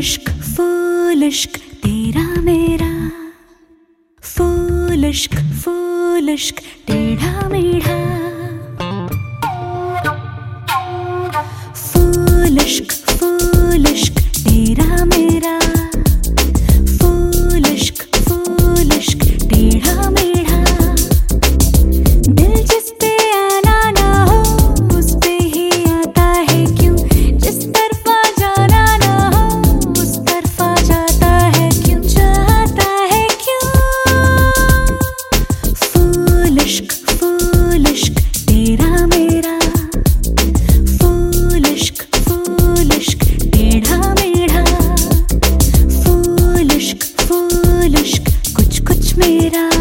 फूल इश्क तेरा मेरा, फूल इश्क टेढ़ा मेढ़ा। फूल इश्क तेरा मेरा, फूल इश्क टेढ़ा मेढ़ा। दिल जिस पे आना ना हो उस पे ही आता है क्यों, जिस तरफा जाना ना हो उस तरफा जाता है क्यों, जाता है क्यों। फूल इश्क तेरा मेरा, फूल इश्क टेढ़ा मेढ़ा। फूल इश्क कुछ कुछ मेरा।